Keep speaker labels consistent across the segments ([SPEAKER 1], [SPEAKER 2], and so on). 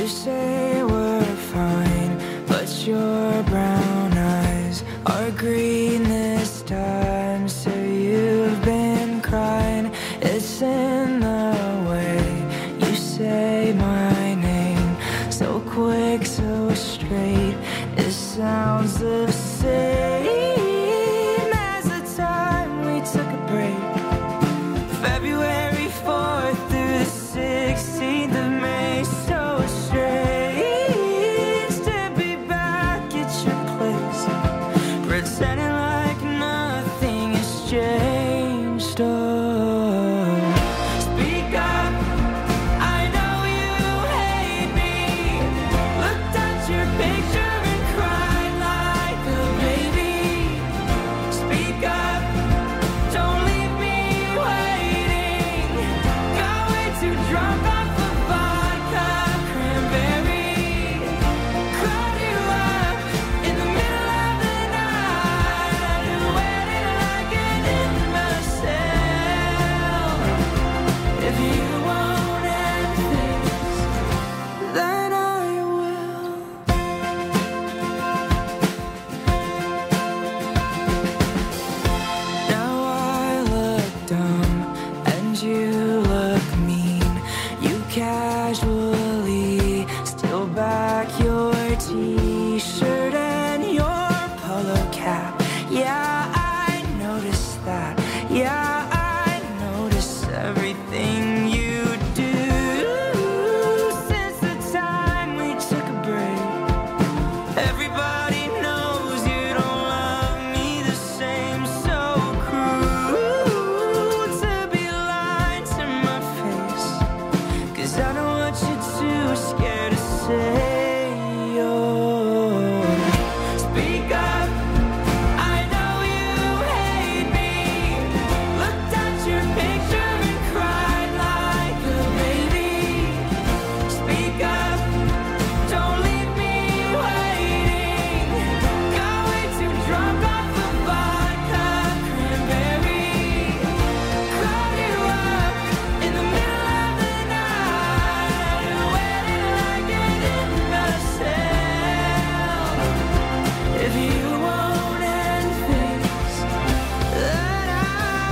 [SPEAKER 1] You say we're fine, but your brown eyes are green this time. So you've been crying, it's in the way you say my name. So quick, so straight, it sounds the same as the time we took a break. February 4th through the 16th of May. So strange to be back at your place, pretending like nothing has changed. Oh, speak up, I know you hate me. Looked at your picture and cried like a baby. Speak up, don't leave me waiting. Got way too drunk off of vodka cranberry. Called you up in the middle of the night and waited like an imbecile. If you won't end things, then I will. Now I look dumb and you look mean. You casually steal back your t-shirt and your polo cap. Yeah, I noticed that. Yeah, I notice everything you do. Since the time we took a break, everybody knows you don't love me the same. So cruel to be lying to my face, 'cause I know what you're too scared to say. Oh, speak up, I know you hate me. Looked at your picture and cried like a baby. Speak up, don't leave me waiting. Got way too drunk off of vodka cranberry. Called you up in the middle of the night and waited like an imbecile. If you won't end things, then I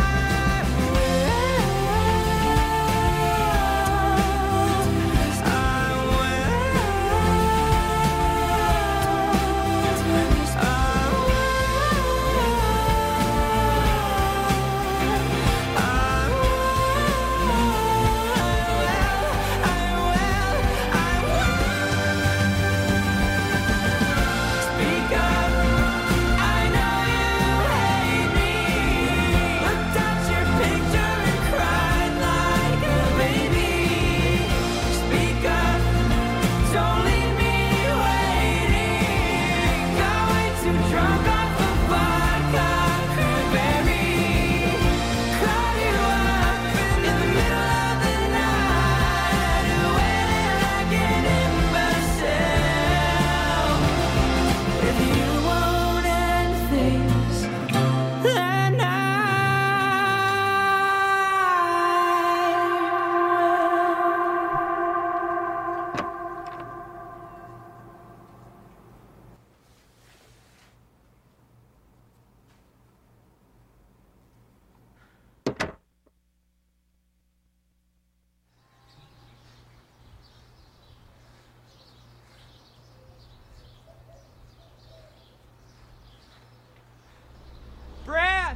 [SPEAKER 1] speak up, I know you hate me. Looked at your picture and cried like a baby. Speak up, don't leave me waiting. Got way too drunk off of vodka cranberry. Called you up in the middle of the night and waited like an imbecile. If you won't end things, then I Brad!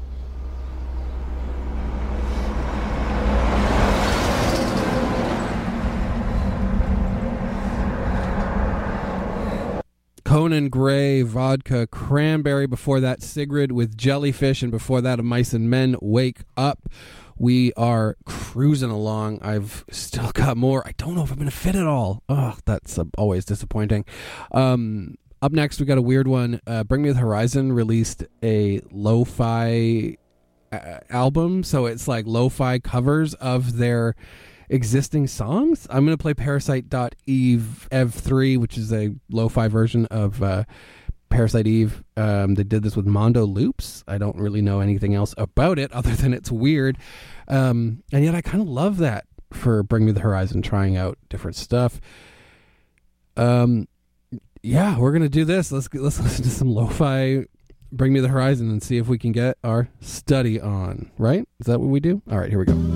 [SPEAKER 2] Conan Gray, Vodka Cranberry. Before that, Sigrid with Jellyfish. And before that, Of Mice and Men, Wake Up. We are cruising along. I've still got more. I don't know if I'm going to fit it all. Oh, that's always disappointing. Up next, we got a weird one. Bring Me the Horizon released a lo-fi album. So it's like lo-fi covers of their existing songs. I'm going to play Parasite.Eve Ev3, which is a lo-fi version of Parasite Eve. They did this with Mondo Loops. I don't really know anything else about it other than it's weird. And yet I kind of love that for Bring Me the Horizon, trying out different stuff. Yeah, we're gonna do this. Let's listen to some lo-fi Bring Me the Horizon and see if we can get our study on. Right? Is that what we do? All right, here we go.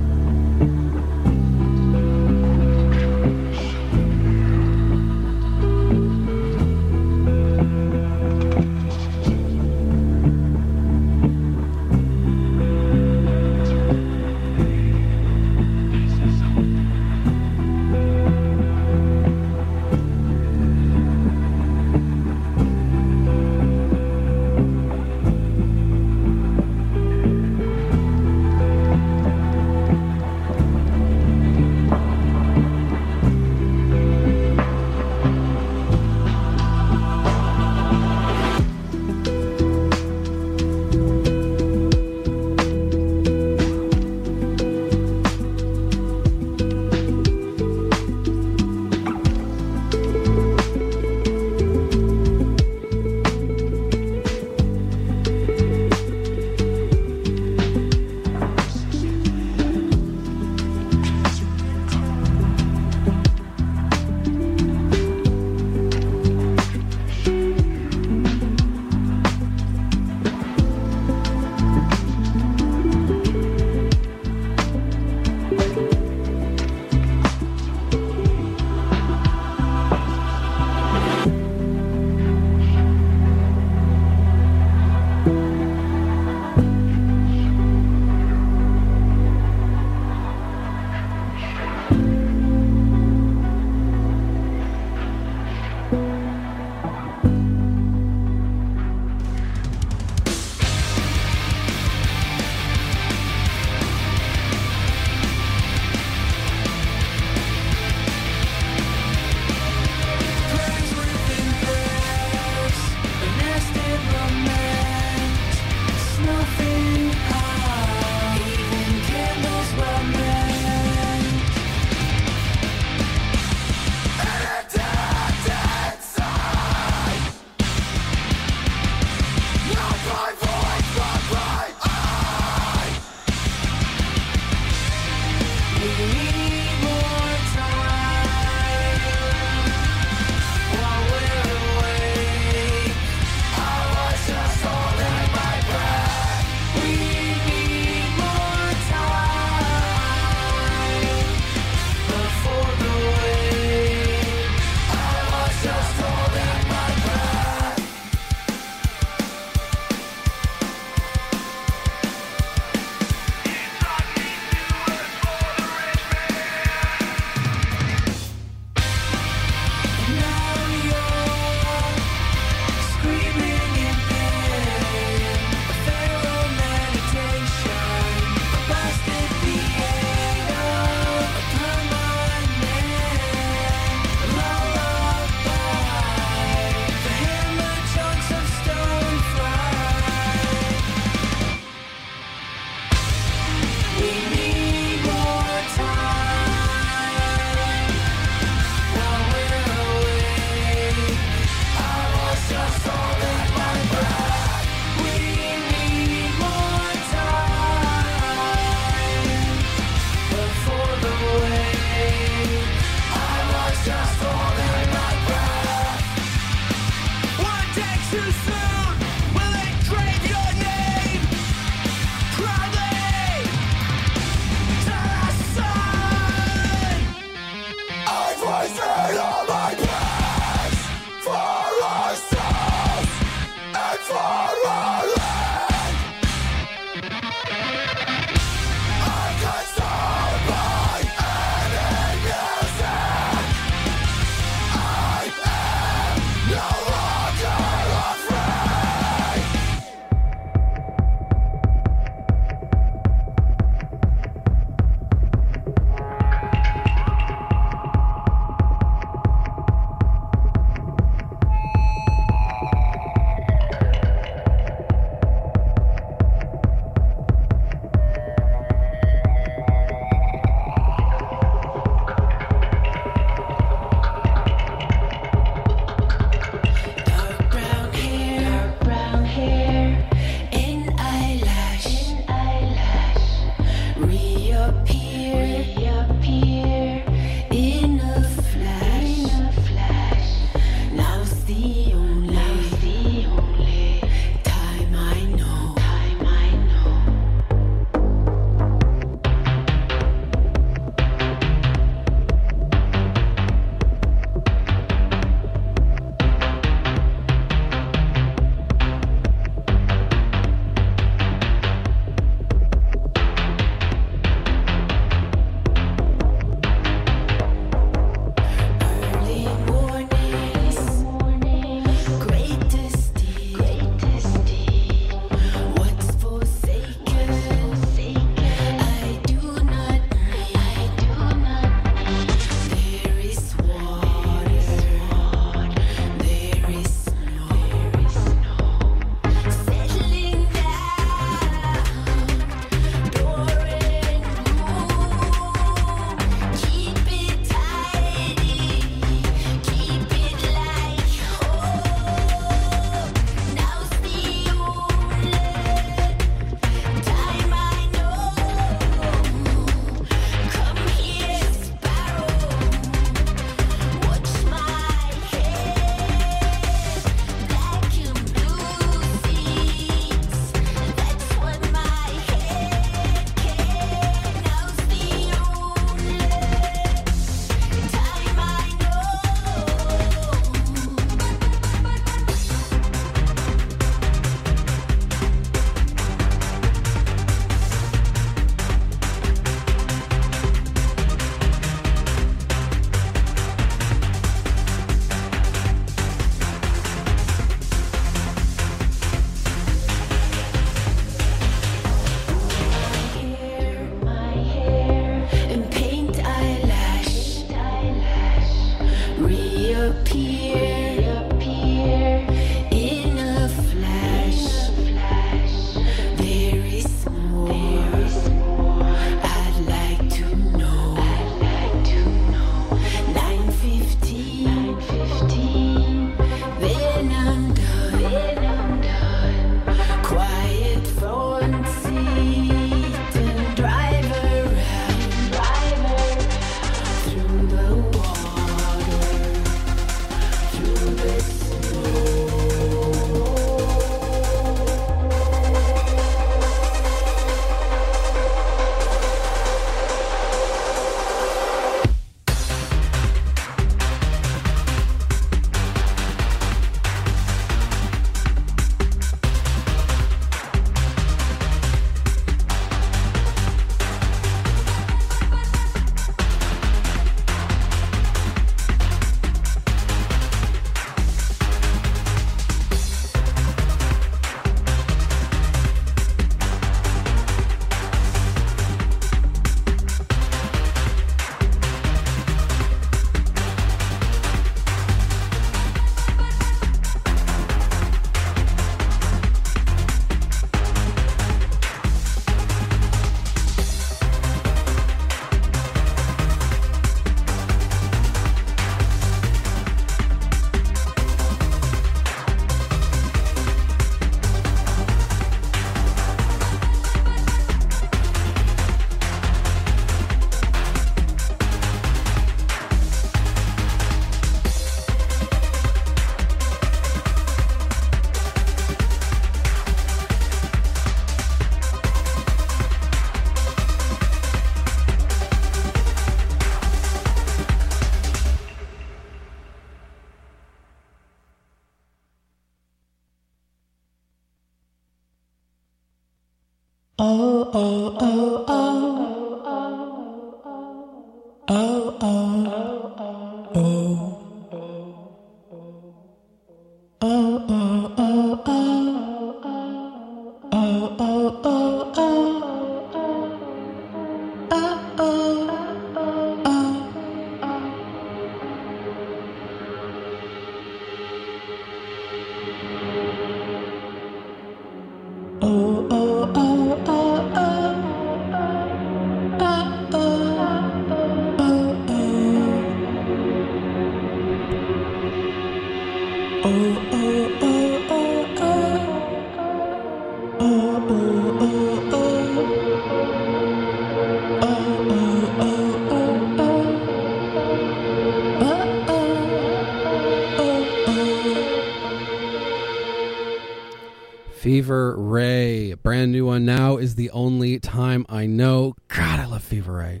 [SPEAKER 2] Fever Ray, a brand new one now, is the only time I know. God, I love Fever Ray.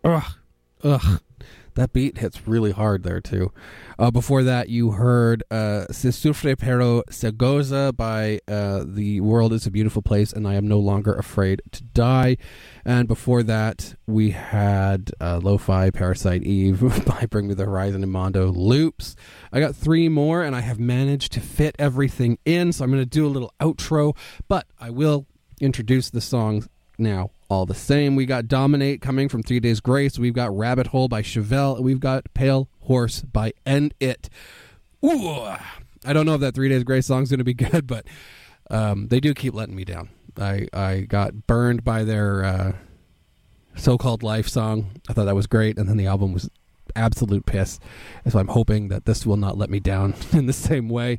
[SPEAKER 2] Ugh. That beat hits really hard there, too. Before that, you heard Se Sufre Pero Se Goza by The World is a Beautiful Place and I Am No Longer Afraid to Die. And before that, we had Lo-Fi Parasite Eve by Bring Me the Horizon and Mondo Loops. I got 3 more, and I have managed to fit everything in, so I'm going to do a little outro, but I will introduce the songs now. All the same, we got Dominate coming from 3 Days Grace. We've got Rabbit Hole by Chevelle. And we've got Pale Horse by End It. Ooh, I don't know if that 3 Days Grace song's going to be good, but they do keep letting me down. I got burned by their So-Called Life song. I thought that was great, and then the album was absolute piss. And so I'm hoping that this will not let me down in the same way.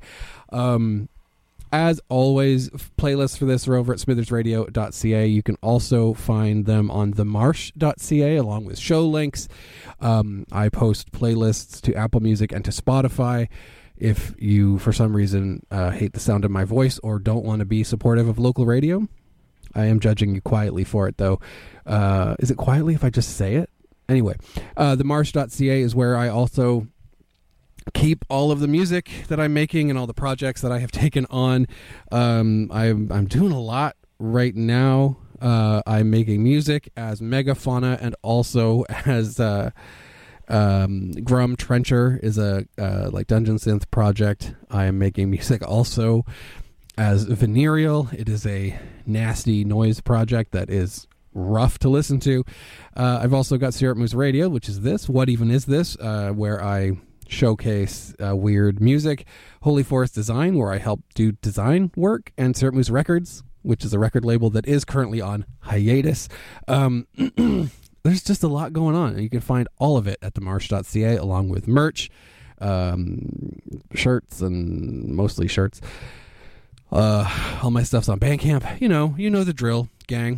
[SPEAKER 2] As always, playlists for this are over at smithersradio.ca. You can also find them on themarsh.ca along with show links. I post playlists to Apple Music and to Spotify. If you, for some reason, hate the sound of my voice or don't want to be supportive of local radio, I am judging you quietly for it, though. Is it quietly if I just say it? Anyway, themarsh.ca is where I also keep all of the music that I'm making and all the projects that I have taken on. I'm doing a lot right now. I'm making music as Megafauna and also as Grum Trencher is a like Dungeon Synth project. I am making music also as Venereal. It is a nasty noise project that is rough to listen to. I've also got Syrup Moose Radio, which is this. What Even Is This? Where I showcase weird music. Holy Forest Design, where I help do design work, and Syrup Moose Records, which is a record label that is currently on hiatus. There's just a lot going on, and you can find all of it at themarsh.ca, along with merch, shirts, and mostly shirts. All my stuff's on Bandcamp. You know the drill, gang.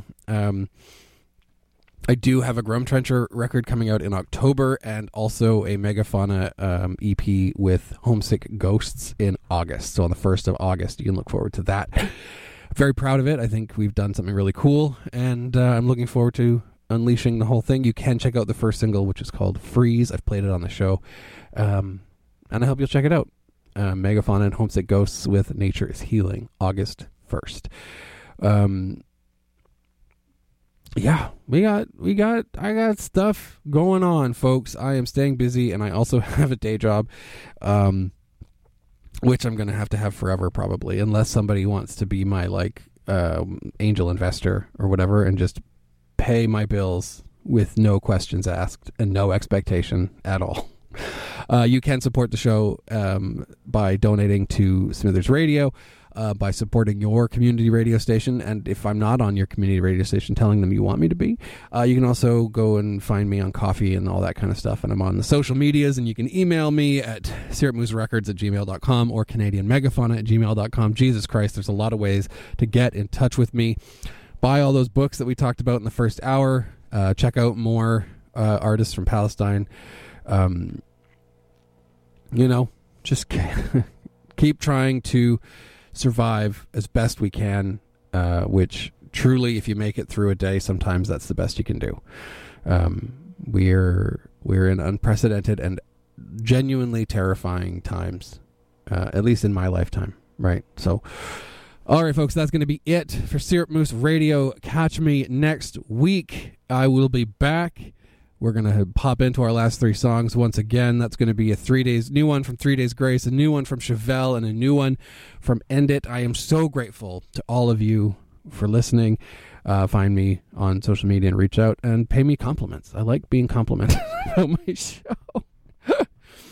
[SPEAKER 2] I do have a Grum Trencher record coming out in October, and also a Megafauna EP with Homesick Ghosts in August. So on the 1st of August, you can look forward to that. Very proud of it. I think we've done something really cool, and I'm looking forward to unleashing the whole thing. You can check out the first single, which is called Freeze. I've played it on the show, and I hope you'll check it out. Megafauna and Homesick Ghosts with Nature is Healing, August 1st. Yeah, I got stuff going on, folks. I am staying busy, and I also have a day job, which I'm going to have forever, probably, unless somebody wants to be my, angel investor or whatever, and just pay my bills with no questions asked and no expectation at all. You can support the show by donating to Smithers Radio, by supporting your community radio station, and if I'm not on your community radio station, telling them you want me to be. You can also go and find me on Coffee and all that kind of stuff, and I'm on the social medias, and you can email me at syrupmooserecords@gmail.com or canadianmegafauna@gmail.com. Jesus Christ, there's a lot of ways to get in touch with me. Buy all those books that we talked about in the first hour. Check out more artists from Palestine. Just keep trying to survive as best we can, which truly, if you make it through a day, sometimes that's the best you can do. We're in unprecedented and genuinely terrifying times, at least in my lifetime, right? So, all right, folks, that's going to be it for Syrup Moose Radio. Catch me next week. I will be back. We're going to pop into our last 3 songs once again. That's going to be a new one from 3 Days Grace, a new one from Chevelle, and a new one from End It. I am so grateful to all of you for listening. Find me on social media and reach out and pay me compliments. I like being complimented about my show.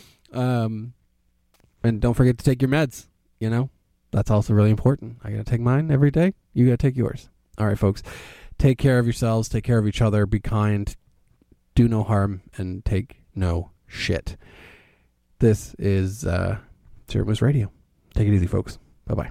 [SPEAKER 2] And don't forget to take your meds, That's also really important. I got to take mine every day. You got to take yours. All right, folks. Take care of yourselves. Take care of each other. Be kind. Do no harm, and take no shit. This is Syrup Moose Radio. Take it easy, folks. Bye-bye.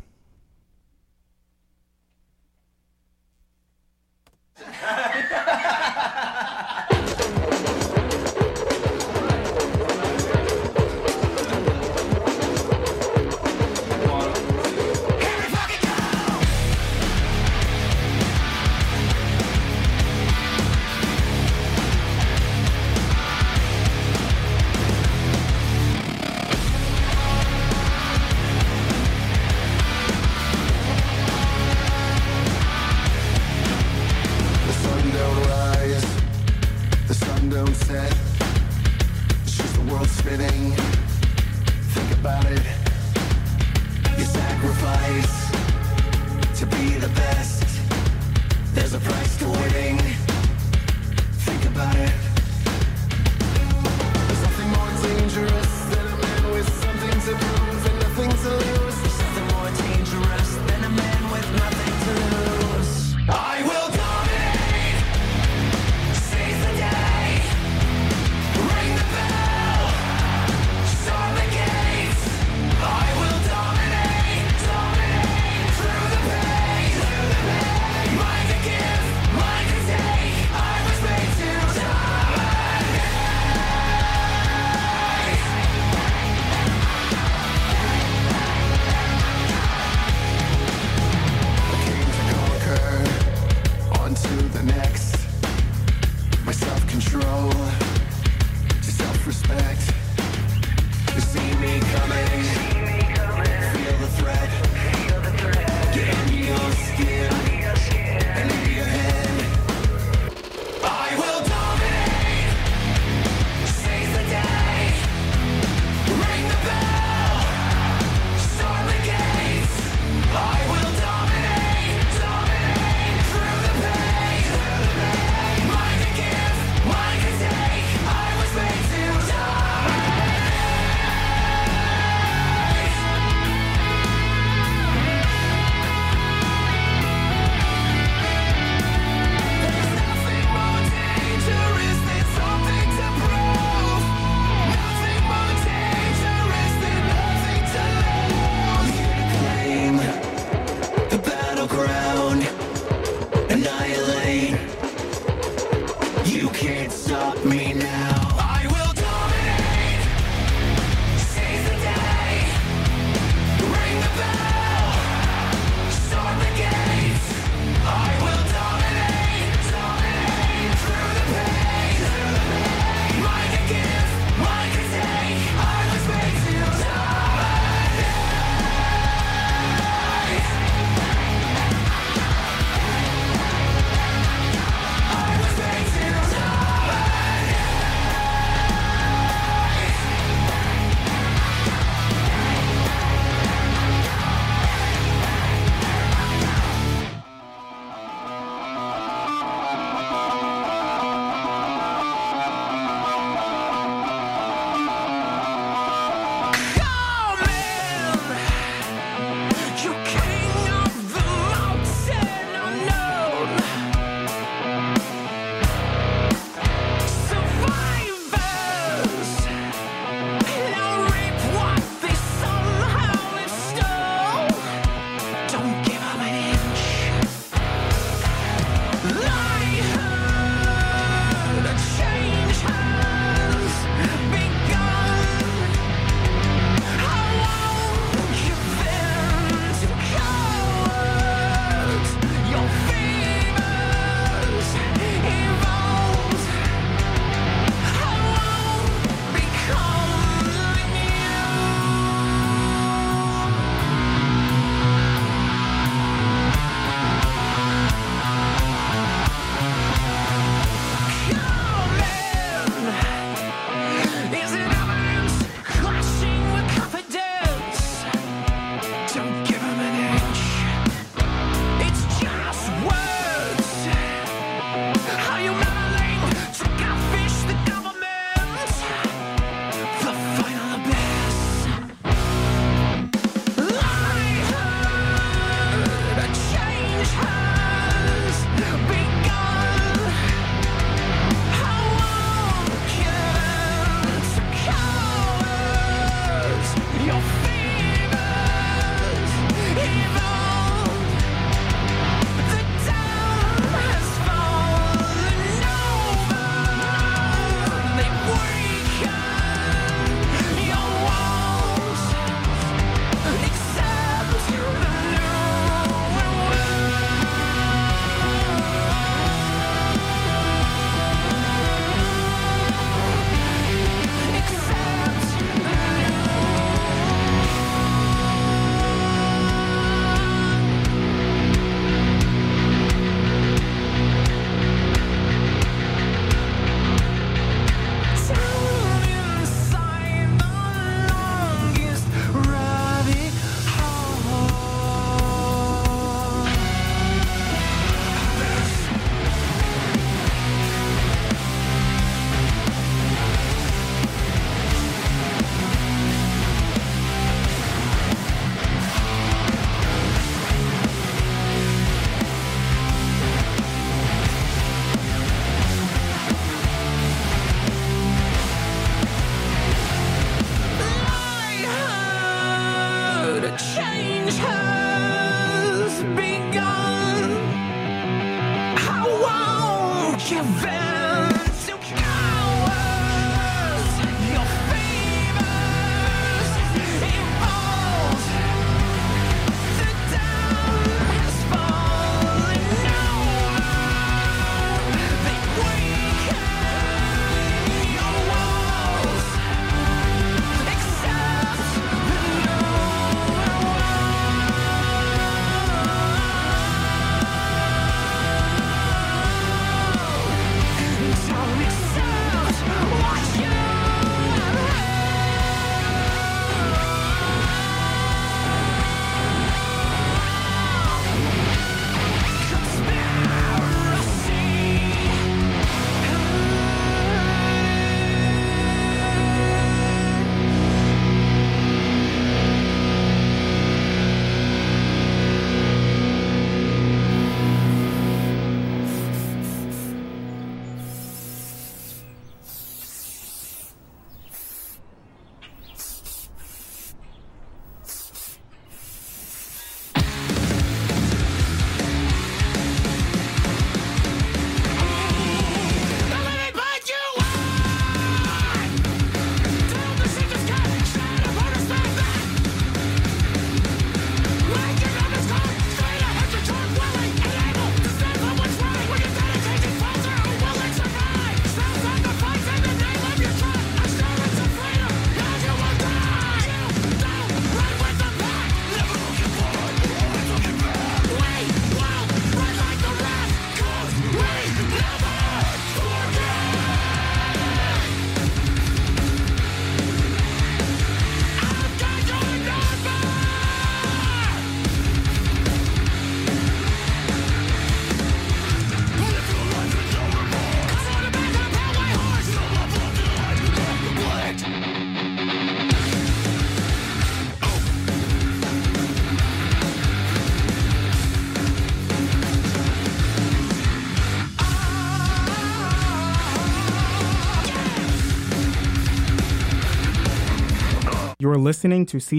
[SPEAKER 3] You're listening to